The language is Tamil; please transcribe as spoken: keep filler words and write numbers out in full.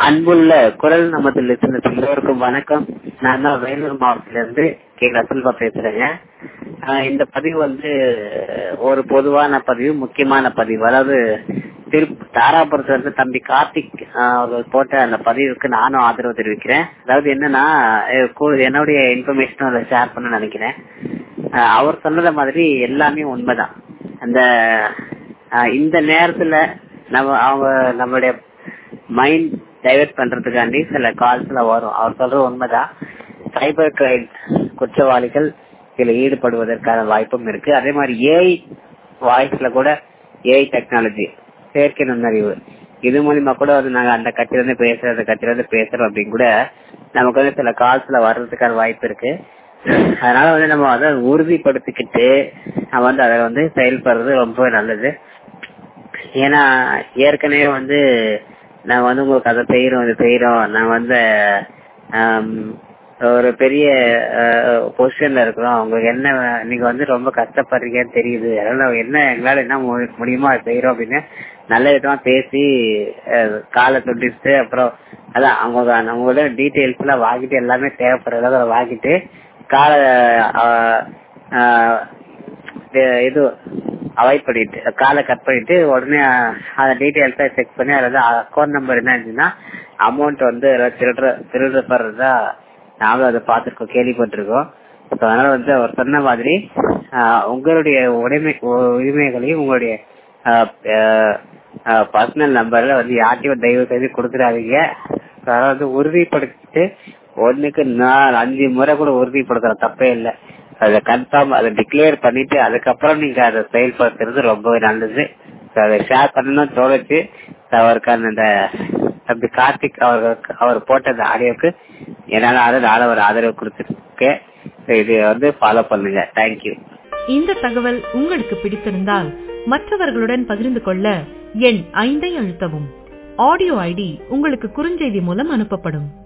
அன்புள்ள குரல் நமது லிசனர்ஸ் எல்லோருக்கும் வணக்கம். நான் தான் வேலூர் மாவட்டத்திலிருந்து கே ரசல்பா பேசுறேங்க. ஆஹ் இந்த பதிவு வந்து ஒரு பொதுவான பதிவு, முக்கியமான பதிவு. அதாவது திரு தாராபுரத்துல இருந்து தம்பி கார்த்திக் அவர்கள் போட்ட அந்த பதிவுக்கு நானும் ஆதரவு தெரிவிக்கிறேன். அதாவது என்னன்னா, என்னுடைய இன்ஃபர்மேஷன் அதை ஷேர் பண்ண நினைக்கிறேன். அவர் சொன்னத மாதிரி எல்லாமே உண்மைதான். அந்த இந்த நேரத்துல நம்ம அவங்க நம்மளுடைய மைண்ட் டைவர்ட் பண்றதுக்காண்டி சில கால்ஸ்ல வரும். அவர் சொல்றது உண்மைதான். சைபர் கிரைம் குற்றவாளிகள் இதுல ஈடுபடுவதற்கான வாய்ப்பும் இருக்கு. அதே மாதிரி ஏஐ வாய்ஸ்ல கூட, ஏஐ டெக்னாலஜி, செயற்கை நுண்ணறிவு, இது மூலியமா கூட வந்து நாங்க அந்த கட்டிலிருந்து பேசுறோம், அந்த கட்டிலிருந்து பேசுறோம் அப்படின்னு கூட நமக்கு வந்து சில கால்ஸ்ல வர்றதுக்கான வாய்ப்பு இருக்கு. அதனால வந்து நம்ம அதை உறுதிப்படுத்திக்கிட்டு நம்ம வந்து அதை வந்து செயல்படுறது ரொம்ப நல்லது. ஏன்னா ஏற்கனவே வந்து நாங்க வந்து உங்களுக்கு அதை செய்யறோம் இது செய்யறோம் நாங்க வந்து ஒரு பெரிய பொசிஷன்ல இருக்கிறோம், உங்களுக்கு என்ன நீங்க வந்து ரொம்ப கஷ்டப்படுறீங்கன்னு தெரியுது, அதனால என்ன எங்களால என்ன முடியுமோ அதை செய்யறோம் அப்படின்னு நல்ல விதமா பேசி காலை தொட்டிட்டு அப்புறம் அதான் அவங்க நம்மளோட டீட்டெயில்ஸ் எல்லாம் வாங்கிட்டு எல்லாமே தேவைப்படுறத அதை வாங்கிட்டு காலை இது அவாய்ட் பண்ணிட்டு காலை கட் பண்ணிட்டு உடனே அந்த டீட்டெயில்ஸா செக் பண்ணி அதாவது அக்கௌண்ட் நம்பர் என்ன இருந்துச்சுன்னா அமௌண்ட் வந்து திருடுற திருடுறதா நாங்களும் அதை பார்த்துருக்கோம், கேள்விப்பட்டிருக்கோம். அதனால வந்து அவர் சொன்ன மாதிரி உங்களுடைய உடைமை உரிமைகளையும் உங்களுடைய பர்சனல் நம்பர்ல வந்து யார்ட்டையும் தயவு செய்து கொடுத்துடாதீங்க. அதாவது உறுதிப்படுத்திட்டு ஒண்ணுக்கு நாலு அஞ்சு முறை கூட உறுதிப்படுத்துற தப்பே இல்லை. அதை கன்ஃபார்ம் அதை டிக்ளேர் பண்ணிட்டு அதுக்கப்புறம் நீங்க அதை செயல்படுத்துறது ரொம்பவே நல்லது. அதை ஷேர் பண்ணணும்னு தோணுச்சு. அவருக்கான இந்த தம்பி கார்த்திக் அவர்களுக்கு அவர் போட்ட அந்த ஆடியோக்கு என்னால அதை நாளை ஒரு ஆதரவு கொடுத்துருக்கேன். இது வந்து ஃபாலோ பண்ணுங்க. தேங்க்யூ. இந்த தகவல் உங்களுக்கு பிடித்திருந்தால் மற்றவர்களுடன் பகிர்ந்து கொள்ள எண் ஐந்தை அழுத்தவும். ஆடியோ ஐடி உங்களுக்கு குறுஞ்செய்தி மூலம் அனுப்பப்படும்.